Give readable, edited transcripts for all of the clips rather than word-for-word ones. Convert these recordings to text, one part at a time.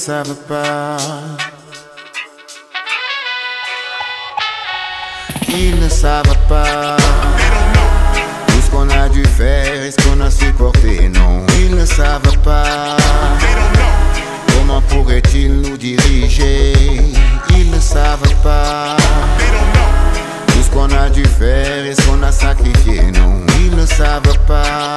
savent pas. Ils ne savent pas tout ce qu'on a dû faire et ce qu'on a supporté. Non, ils ne savent pas. Comment pourraient-ils nous diriger? Ils ne savent pas tout ce qu'on a dû faire et ce qu'on a sacrifié. Non, ils ne savent pas.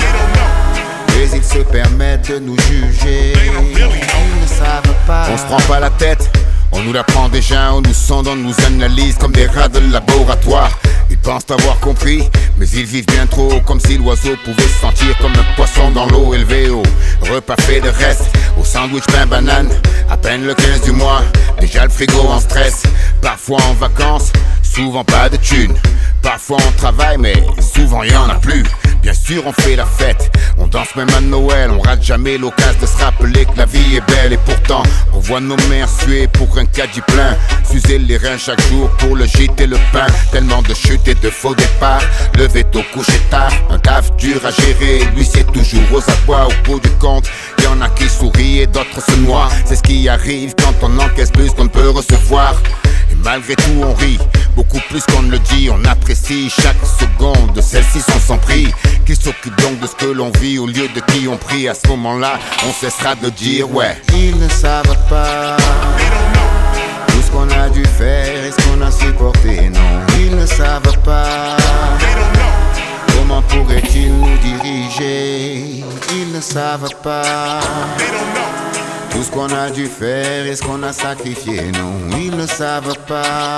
Mais ils se permettent de nous juger. Ils ne savent pas. On se prend pas la tête, on nous l'apprend déjà, on nous sonde, on nous analyse comme des rats de laboratoire. Ils pensent avoir compris, mais ils vivent bien trop. Comme si l'oiseau pouvait se sentir comme un poisson dans l'eau. Élevé au repas fait de reste, au sandwich pain banane. À peine le 15 du mois, déjà le frigo en stress. Parfois en vacances, souvent pas de thunes. Parfois on travaille, mais souvent y en a plus. Bien sûr on fait la fête, on danse même à Noël. On rate jamais l'occasion de se rappeler que la vie est belle. Et pourtant on voit nos mères suer pour un caddie plein, s'user les reins chaque jour pour le gîte et le pain. Tellement de chutes et de faux départs, levé tôt, couché tard. Un taf dur à gérer, lui c'est toujours aux abois. Au bout du compte, y'en a qui sourient et d'autres se noient. C'est ce qui arrive quand on encaisse plus qu'on ne peut recevoir. Et malgré tout on rit, beaucoup plus qu'on ne le dit. On apprécie chaque seconde, celles-ci sont sans prix. Qui s'occupe donc de ce que l'on vit au lieu de qui on prie? À ce moment-là, on cessera de dire ouais. Ils ne savent pas tout ce qu'on a dû faire et ce qu'on a supporté. Non, ils ne savent pas. Comment pourraient-ils nous diriger? Ils ne savent pas tout ce qu'on a dû faire et ce qu'on a sacrifié. Non, ils ne savent pas.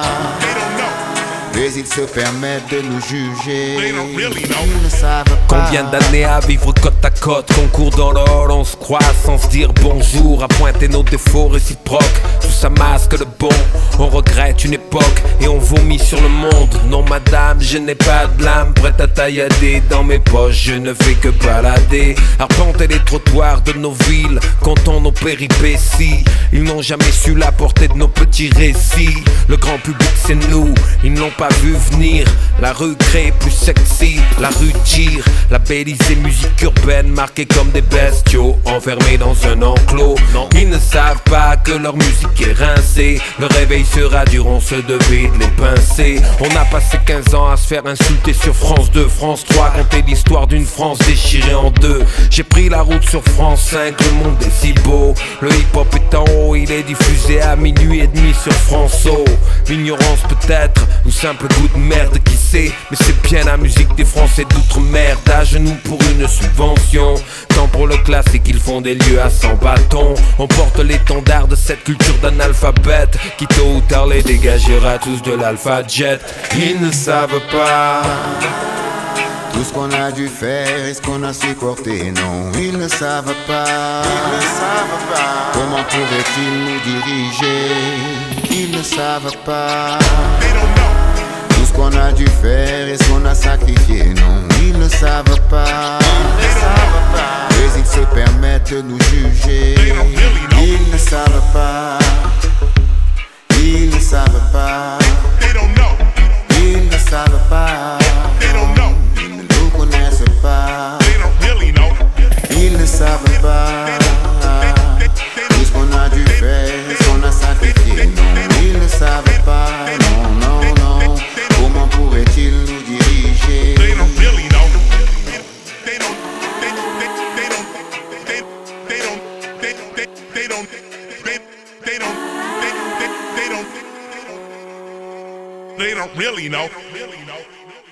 Mais ils se permettent de nous juger. Ils ne savent pas. Combien d'années à vivre côte à côte, qu'on court dans le hall, on se croise sans se dire bonjour, à pointer nos défauts réciproques. Tout ça masque le bon, on regrette une époque et on vomit sur le monde. Non madame, je n'ai pas de l'âme prête à taillader dans mes poches, je ne fais que balader, arpenter les trottoirs de nos villes, comptons nos péripéties. Ils n'ont jamais su la portée de nos petits récits. Le grand public c'est nous, ils n'ont pas vu venir. La rue crée plus sexy, la rue tire. Labellisée musique urbaine, marquée comme des bestiaux, enfermés dans un enclos. Non, ils ne savent pas que leur musique est rincée. Le réveil sera dur, on se devait de les pincer. On a passé 15 ans à se faire insulter sur France 2, France 3, compter l'histoire d'une France déchirée en deux. J'ai pris la route sur France 5, le monde est si beau. Le hip-hop est en haut, il est diffusé à minuit et demi sur France O. L'ignorance peut-être, ou simple goût de merde, qui sait. Mais c'est bien la musique des Français d'outre-mer. À genoux pour une subvention, tant pour le classique qu'ils font des lieux à 100 bâtons. On porte l'étendard de cette culture d'analphabète qui tôt ou tard les dégagera tous de l'alpha-jet. Ils ne savent pas tout ce qu'on a dû faire et ce qu'on a supporté. Non, ils ne savent pas. Ils ne savent pas. Comment pourraient-ils nous diriger? Ils ne savent pas tout ce qu'on a dû faire et ce qu'on a sacrifié. Non, ils ne savent pas. Ils ne savent pas. Mais ils se permettent de nous juger. Ils ne savent pas. Ils ne savent pas. Ils ne savent pas. Ils ne nous connaissent pas. Ils ne savent pas tout ce qu'on a dû faire et ce qu'on a sacrifié. Non, ils ne savent pas. Non, non, non. Comment pourraient-ils nous diriger? They don't really know.